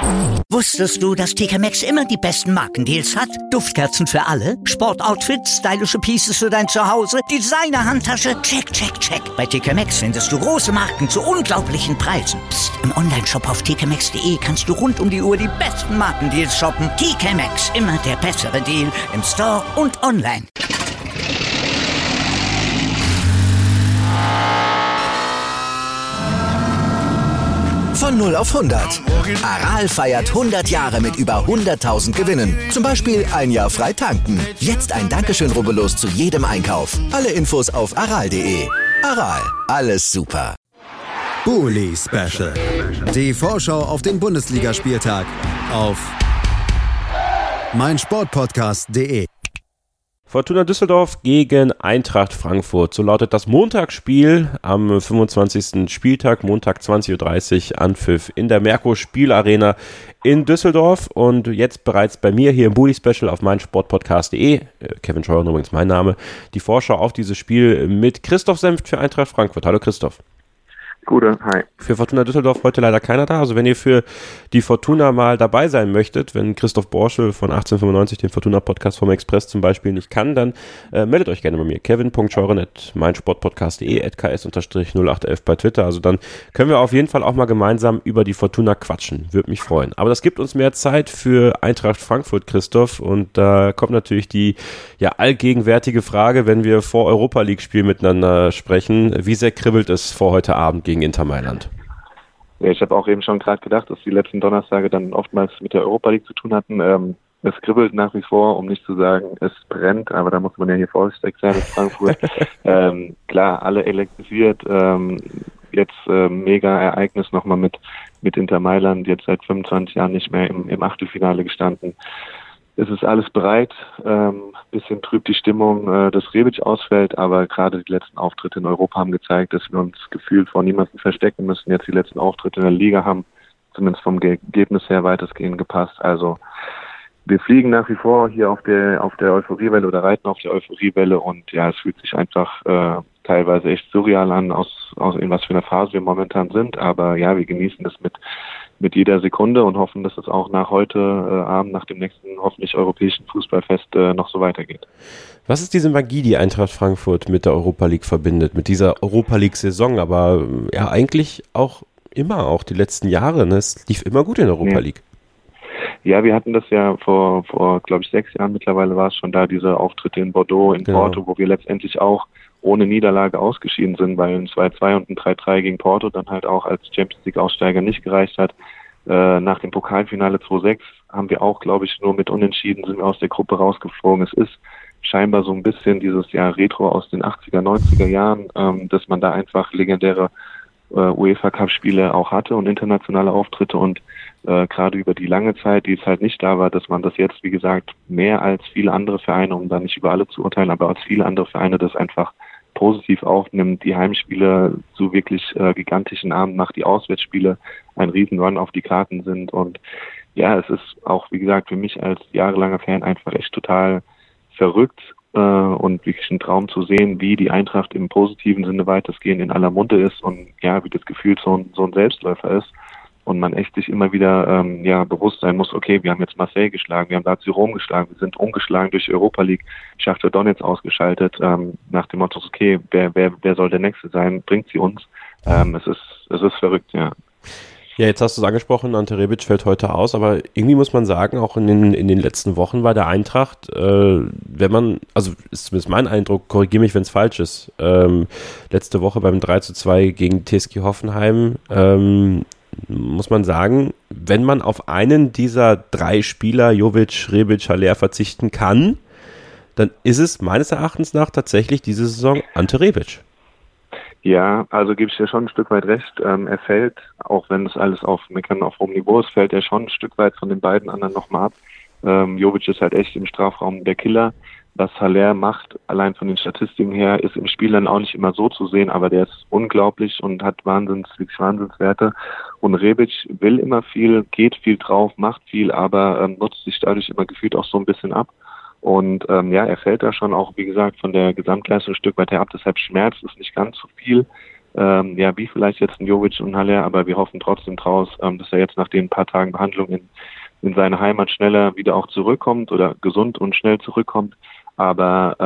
Wusstest du, dass TK Maxx immer die besten Markendeals hat? Duftkerzen für alle, Sportoutfits, stylische Pieces für dein Zuhause, Designer-Handtasche, check, check, check. Bei TK Maxx findest du große Marken zu unglaublichen Preisen. Psst. Im Onlineshop auf tkmaxx.de kannst du rund um die Uhr die besten Markendeals shoppen. TK Maxx, immer der bessere Deal im Store und online. Von 0 auf 100. Aral feiert 100 Jahre mit über 100.000 Gewinnen. Zum Beispiel ein Jahr frei tanken. Jetzt ein Dankeschön, rubbellos zu jedem Einkauf. Alle Infos auf aral.de. Aral, alles super. Bully Special. Die Vorschau auf den Bundesligaspieltag auf meinsportpodcast.de. Fortuna Düsseldorf gegen Eintracht Frankfurt. So lautet das Montagsspiel am 25. Spieltag, Montag 20.30 Uhr, Anpfiff in der Merkur Spielarena in Düsseldorf. Und jetzt bereits bei mir hier im Bully Special auf meinsportpodcast.de, Kevin Scheuren übrigens mein Name, die Vorschau auf dieses Spiel mit Christoph Senft für Eintracht Frankfurt. Hallo Christoph. Gute, hi. Für Fortuna Düsseldorf heute leider keiner da. Also wenn ihr für die Fortuna mal dabei sein möchtet, wenn Christoph Borschel von 1895 den Fortuna-Podcast vom Express zum Beispiel nicht kann, dann meldet euch gerne bei mir. Kevin.scheuren@meinsportpodcast.de @ks_0811 bei Twitter. Also dann können wir auf jeden Fall auch mal gemeinsam über die Fortuna quatschen. Würde mich freuen. Aber das gibt uns mehr Zeit für Eintracht Frankfurt, Christoph. Und da kommt natürlich die allgegenwärtige Frage, wenn wir vor Europa-League-Spiel miteinander sprechen. Wie sehr kribbelt es vor heute Abend gegen Inter Mailand? Ja, ich habe auch eben schon gerade gedacht, dass die letzten Donnerstage dann oftmals mit der Europa League zu tun hatten. Es kribbelt nach wie vor, um nicht zu sagen, es brennt, aber da muss man ja hier vorsichtig sein in Frankfurt. Klar, alle elektrisiert, jetzt mega Ereignis nochmal mit Inter Mailand, jetzt seit 25 Jahren nicht mehr im Achtelfinale gestanden. Es ist alles bereit, bisschen trübt die Stimmung, dass Rebic ausfällt, aber gerade die letzten Auftritte in Europa haben gezeigt, dass wir uns gefühlt vor niemandem verstecken müssen. Jetzt die letzten Auftritte in der Liga haben zumindest vom Ergebnis her weitestgehend gepasst. Also wir fliegen nach wie vor hier auf der Euphoriewelle oder reiten auf der Euphoriewelle und ja, es fühlt sich einfach teilweise echt surreal an, aus in was für einer Phase wir momentan sind, aber ja, wir genießen das mit jeder Sekunde und hoffen, dass es auch nach heute Abend, nach dem nächsten hoffentlich europäischen Fußballfest noch so weitergeht. Was ist diese Magie, die Eintracht Frankfurt mit der Europa League verbindet, mit dieser Europa League-Saison, aber ja eigentlich auch immer, auch die letzten Jahre, ne? Es lief immer gut in der Europa League. Ja, wir hatten das ja vor glaube ich 6 Jahren mittlerweile war es schon da, diese Auftritte in Bordeaux, in Porto, wo wir letztendlich auch ohne Niederlage ausgeschieden sind, weil ein 2-2 und ein 3-3 gegen Porto dann halt auch als Champions-League-Aussteiger nicht gereicht hat. Nach dem Pokalfinale 2-6 haben wir auch, glaube ich, nur mit Unentschieden sind wir aus der Gruppe rausgeflogen. Es ist scheinbar so ein bisschen dieses Jahr Retro aus den 80er, 90er Jahren, dass man da einfach legendäre UEFA-Cup-Spiele auch hatte und internationale Auftritte und gerade über die lange Zeit, die es halt nicht da war, dass man das jetzt, wie gesagt, mehr als viele andere Vereine, um da nicht über alle zu urteilen, aber als viele andere Vereine das einfach positiv aufnimmt, die Heimspiele zu wirklich gigantischen Abend macht, die Auswärtsspiele ein Riesenrun auf die Karten sind und ja, es ist auch, wie gesagt, für mich als jahrelanger Fan einfach echt total verrückt und wirklich ein Traum zu sehen, wie die Eintracht im positiven Sinne weitestgehend in aller Munde ist und ja, wie das Gefühl so ein Selbstläufer ist und man echt sich immer wieder bewusst sein muss, okay, wir haben jetzt Marseille geschlagen, wir haben Lazio Rom geschlagen, wir sind umgeschlagen durch die Europa League, Schachtar Donetsk ausgeschaltet, nach dem Motto, okay, wer soll der Nächste sein, bringt sie uns. Es ist verrückt, ja. Ja, jetzt hast du es angesprochen, Ante Rebic fällt heute aus, aber irgendwie muss man sagen, auch in den letzten Wochen war der Eintracht, also ist zumindest mein Eindruck, korrigiere mich, wenn es falsch ist, letzte Woche beim 3-2 gegen TSG Hoffenheim, muss man sagen, wenn man auf einen dieser 3 Spieler, Jovic, Rebic, Haller, verzichten kann, dann ist es meines Erachtens nach tatsächlich diese Saison Ante Rebic. Ja, also gebe ich dir schon ein Stück weit recht. Er fällt, auch wenn es alles auf hohem Niveau ist, fällt er schon ein Stück weit von den beiden anderen nochmal ab. Jovic ist halt echt im Strafraum der Killer. Was Haller macht, allein von den Statistiken her, ist im Spiel dann auch nicht immer so zu sehen, aber der ist unglaublich und hat wirklich Wahnsinnswerte. Und Rebic will immer viel, geht viel drauf, macht viel, aber nutzt sich dadurch immer gefühlt auch so ein bisschen ab. Und er fällt da schon auch, wie gesagt, von der Gesamtleistung ein Stück weit her ab. Deshalb schmerzt es nicht ganz so viel. wie vielleicht jetzt ein Jovic und Haller, aber wir hoffen trotzdem draus, dass er jetzt nach den paar Tagen Behandlung in seine Heimat schneller wieder auch zurückkommt oder gesund und schnell zurückkommt. Aber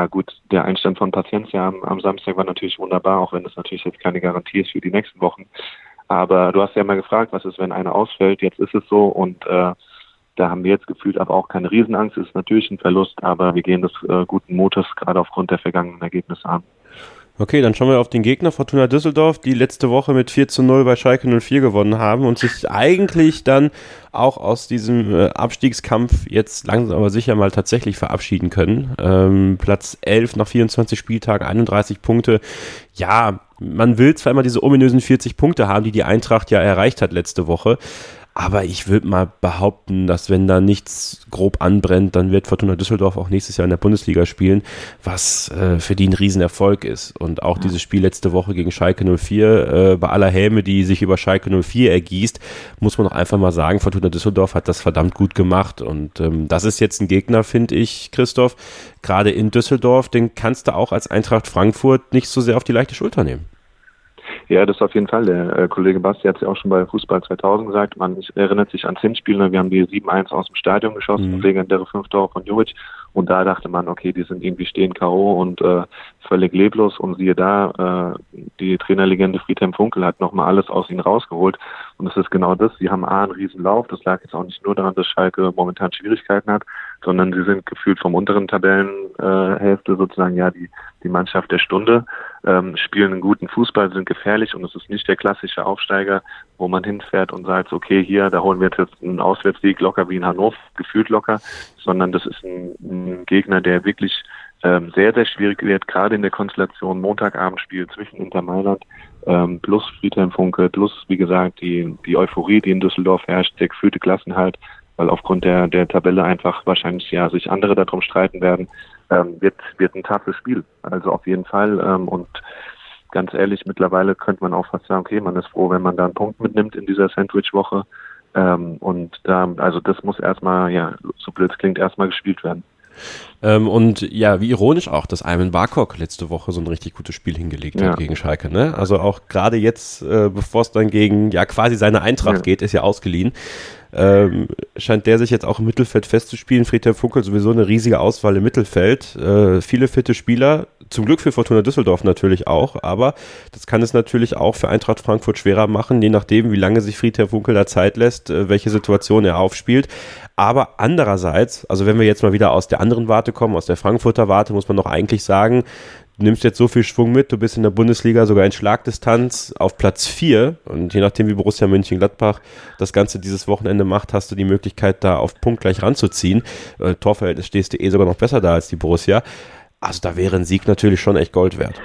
der Einstand von Paciencia am Samstag war natürlich wunderbar, auch wenn das natürlich jetzt keine Garantie ist für die nächsten Wochen. Aber du hast ja mal gefragt, was ist, wenn einer ausfällt? Jetzt ist es so und da haben wir jetzt gefühlt aber auch keine Riesenangst. Es ist natürlich ein Verlust, aber wir gehen des guten Mutes gerade aufgrund der vergangenen Ergebnisse an. Okay, dann schauen wir auf den Gegner Fortuna Düsseldorf, die letzte Woche mit 4-0 bei Schalke 04 gewonnen haben und sich eigentlich dann auch aus diesem Abstiegskampf jetzt langsam aber sicher mal tatsächlich verabschieden können. Platz 11 nach 24 Spieltagen, 31 Punkte. Ja, man will zwar immer diese ominösen 40 Punkte haben, die Eintracht ja erreicht hat letzte Woche, aber ich würde mal behaupten, dass wenn da nichts grob anbrennt, dann wird Fortuna Düsseldorf auch nächstes Jahr in der Bundesliga spielen, was für die ein Riesenerfolg ist. Und auch dieses Spiel letzte Woche gegen Schalke 04, bei aller Häme, die sich über Schalke 04 ergießt, muss man doch einfach mal sagen, Fortuna Düsseldorf hat das verdammt gut gemacht. Und das ist jetzt ein Gegner, finde ich, Christoph, gerade in Düsseldorf, den kannst du auch als Eintracht Frankfurt nicht so sehr auf die leichte Schulter nehmen. Ja, das auf jeden Fall. Der Kollege Basti hat es ja auch schon bei Fußball 2000 gesagt. Man erinnert sich ans Hinspiel. Wir haben die 7-1 aus dem Stadion geschossen, legendäre 5 Tore von Jovic. Und da dachte man, okay, die sind irgendwie stehen K.O. und völlig leblos. Und siehe da, die Trainerlegende Friedhelm Funkel hat nochmal alles aus ihnen rausgeholt. Und es ist genau das. Sie haben einen Riesenlauf. Das lag jetzt auch nicht nur daran, dass Schalke momentan Schwierigkeiten hat, sondern sie sind gefühlt vom unteren Tabellenhälfte sozusagen die Mannschaft der Stunde, spielen einen guten Fußball, sind gefährlich und es ist nicht der klassische Aufsteiger, wo man hinfährt und sagt, okay, hier, da holen wir jetzt einen Auswärtssieg locker wie in Hannover, gefühlt locker, sondern das ist ein Gegner, der wirklich sehr, sehr schwierig wird, gerade in der Konstellation Montagabendspiel zwischen Inter Mailand plus Friedhelm Funkel, plus, wie gesagt, die Euphorie, die in Düsseldorf herrscht, der gefühlte Klassenhalt, weil aufgrund der Tabelle einfach wahrscheinlich sich andere darum streiten werden, wird ein toughes Spiel. Also auf jeden Fall. Und ganz ehrlich, mittlerweile könnte man auch fast sagen, okay, man ist froh, wenn man da einen Punkt mitnimmt in dieser Sandwich-Woche. Und also das muss erstmal, so blöd es klingt, erstmal gespielt werden. Und ja, wie ironisch auch, dass Ayman Barkok letzte Woche so ein richtig gutes Spiel hingelegt hat gegen Schalke, ne? Also auch gerade jetzt, bevor es dann gegen quasi seine Eintracht geht, ist ja ausgeliehen, scheint der sich jetzt auch im Mittelfeld festzuspielen. Friedhelm Funkel sowieso eine riesige Auswahl im Mittelfeld, viele fitte Spieler, zum Glück für Fortuna Düsseldorf natürlich auch, aber das kann es natürlich auch für Eintracht Frankfurt schwerer machen, je nachdem, wie lange sich Friedhelm Funkel da Zeit lässt, welche Situation er aufspielt. Aber andererseits, also wenn wir jetzt mal wieder aus der anderen Warte kommen, aus der Frankfurter Warte, muss man doch eigentlich sagen, du nimmst jetzt so viel Schwung mit, du bist in der Bundesliga sogar in Schlagdistanz auf Platz 4 und je nachdem, wie Borussia Mönchengladbach das Ganze dieses Wochenende macht, hast du die Möglichkeit, da auf Punkt gleich ranzuziehen. Torverhältnis stehst du sogar noch besser da als die Borussia. Also da wäre ein Sieg natürlich schon echt Gold wert.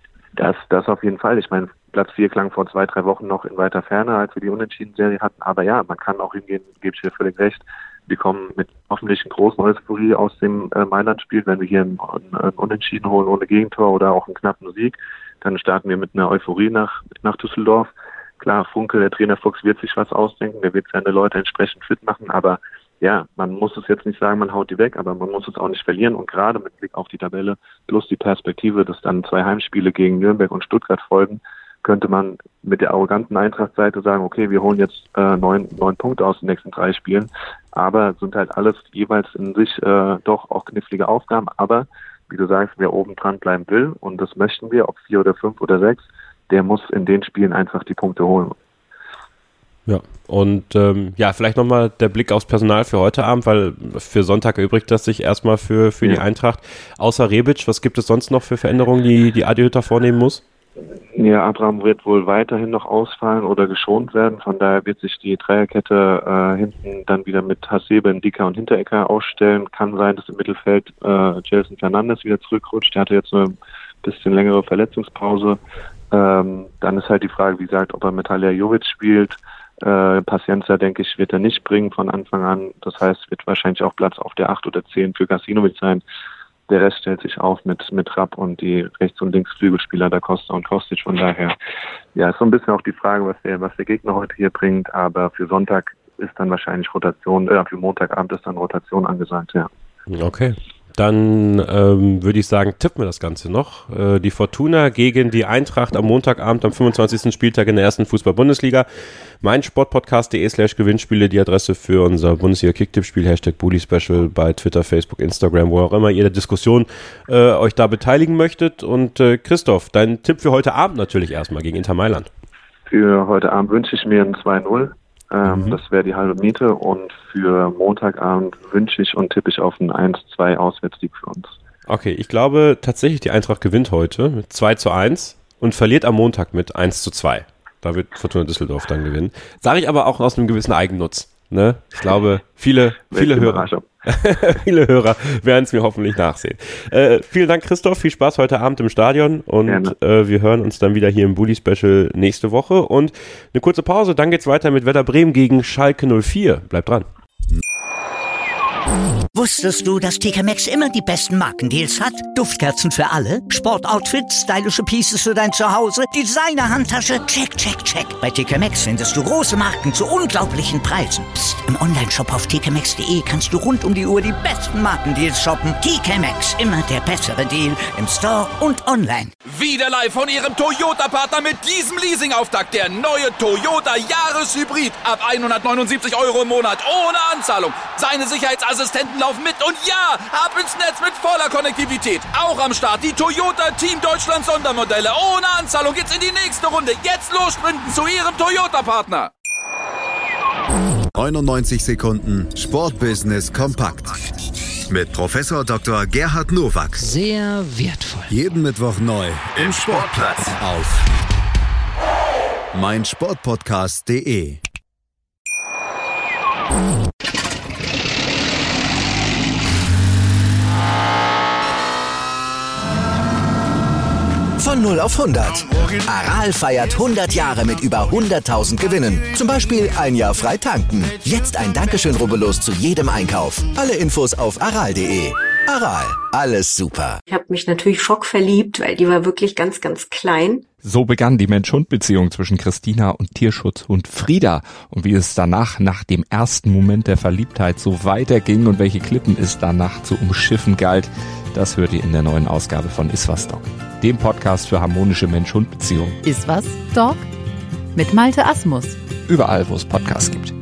Das auf jeden Fall. Ich meine, Platz 4 klang vor 2-3 Wochen noch in weiter Ferne, als wir die Unentschieden-Serie hatten. Aber ja, man kann auch hingehen, gebe ich dir völlig recht. Wir kommen mit hoffentlich einer großen Euphorie aus dem Mailand-Spiel. Wenn wir hier einen Unentschieden holen ohne Gegentor oder auch einen knappen Sieg, dann starten wir mit einer Euphorie nach Düsseldorf. Klar, Funkel, der Trainer Fuchs, wird sich was ausdenken, der wird seine Leute entsprechend fit machen, aber ja, man muss es jetzt nicht sagen, man haut die weg, aber man muss es auch nicht verlieren und gerade mit Blick auf die Tabelle plus die Perspektive, dass dann 2 Heimspiele gegen Nürnberg und Stuttgart folgen, könnte man mit der arroganten Eintracht-Seite sagen, okay, wir holen jetzt 9 Punkte aus den nächsten 3 Spielen, aber sind halt alles jeweils in sich doch auch knifflige Aufgaben, aber wie du sagst, wer oben dran bleiben will und das möchten wir, ob 4 oder 5 oder 6, der muss in den Spielen einfach die Punkte holen. Ja, und vielleicht nochmal der Blick aufs Personal für heute Abend, weil für Sonntag erübrigt das sich erstmal für die Eintracht. Außer Rebic, was gibt es sonst noch für Veränderungen, die Adi Hütter vornehmen muss? Ja, Abraham wird wohl weiterhin noch ausfallen oder geschont werden. Von daher wird sich die Dreierkette hinten dann wieder mit Hasebe, Ndika und Hinteregger ausstellen. Kann sein, dass im Mittelfeld Gelson Fernandes wieder zurückrutscht. Der hatte jetzt eine bisschen längere Verletzungspause. Dann ist halt die Frage, wie gesagt, ob er mit Haller Jovic spielt. Paciencia, denke ich, wird er nicht bringen von Anfang an. Das heißt, wird wahrscheinlich auch Platz auf der 8 oder 10 für Gasinovic sein. Der Rest stellt sich auf mit Rapp und die Rechts- und Linksflügelspieler Da Costa und Kostic. Von daher, ja, ist so ein bisschen auch die Frage, was der Gegner heute hier bringt. Aber für Sonntag ist dann wahrscheinlich Rotation, für Montagabend ist dann Rotation angesagt, ja. Okay. dann würde ich sagen, tippen wir das Ganze noch. Die Fortuna gegen die Eintracht am Montagabend am 25. Spieltag in der ersten Fußball-Bundesliga. meinsportpodcast.de/Gewinnspiele, die Adresse für unser Bundesliga-Kicktipp-Spiel, #BullySpecial bei Twitter, Facebook, Instagram, wo auch immer ihr der Diskussion euch da beteiligen möchtet. Und Christoph, dein Tipp für heute Abend natürlich erstmal gegen Inter Mailand. Für heute Abend wünsche ich mir ein 2-0. Das wäre die halbe Miete. Und für Montagabend wünsche ich und tippe ich auf einen 1-2 Auswärtssieg für uns. Okay, ich glaube tatsächlich, die Eintracht gewinnt heute mit 2-1 und verliert am Montag mit 1-2. Da wird Fortuna Düsseldorf dann gewinnen. Sage ich aber auch aus einem gewissen Eigennutz. Ne? Ich glaube, viele Hörer werden es mir hoffentlich nachsehen. Vielen Dank, Christoph. Viel Spaß heute Abend im Stadion. Und wir hören uns dann wieder hier im Bully-Special nächste Woche. Und eine kurze Pause. Dann geht's weiter mit Werder Bremen gegen Schalke 04. Bleibt dran. Wusstest du, dass TK Maxx immer die besten Markendeals hat? Duftkerzen für alle, Sportoutfits, stylische Pieces für dein Zuhause, Designer-Handtasche, check, check, check. Bei TK Maxx findest du große Marken zu unglaublichen Preisen. Psst. Im Onlineshop auf tkmaxx.de kannst du rund um die Uhr die besten Markendeals shoppen. TK Maxx, immer der bessere Deal im Store und online. Wieder live von Ihrem Toyota-Partner mit diesem Leasing-Auftakt. Der neue Toyota Jahreshybrid. Ab 179 € im Monat, ohne Anzahlung. Seine Sicherheitsassistenten laufen mit und ja, ab ins Netz mit voller Konnektivität. Auch am Start die Toyota Team Deutschland Sondermodelle. Ohne Anzahlung geht's in die nächste Runde. Jetzt los sprinten zu Ihrem Toyota-Partner. 99 Sekunden Sportbusiness kompakt. Mit Professor Dr. Gerhard Nowak. Sehr wertvoll. Jeden Mittwoch neu im Sportplatz auf meinsportpodcast.de. Von 0 auf 100. Aral feiert 100 Jahre mit über 100.000 Gewinnen. Zum Beispiel ein Jahr frei tanken. Jetzt ein Dankeschön, rubbellos zu jedem Einkauf. Alle Infos auf aral.de. Aral, alles super. Ich habe mich natürlich schockverliebt, weil die war wirklich ganz, ganz klein. So begann die Mensch-Hund-Beziehung zwischen Christina und Tierschutzhund Frieda. Und wie es danach, nach dem ersten Moment der Verliebtheit, so weiterging und welche Klippen es danach zu umschiffen galt, das hört ihr in der neuen Ausgabe von Iswas Dog, dem Podcast für harmonische Mensch-Hund-Beziehungen. Iswas Dog? Mit Malte Asmus. Überall, wo es Podcasts gibt.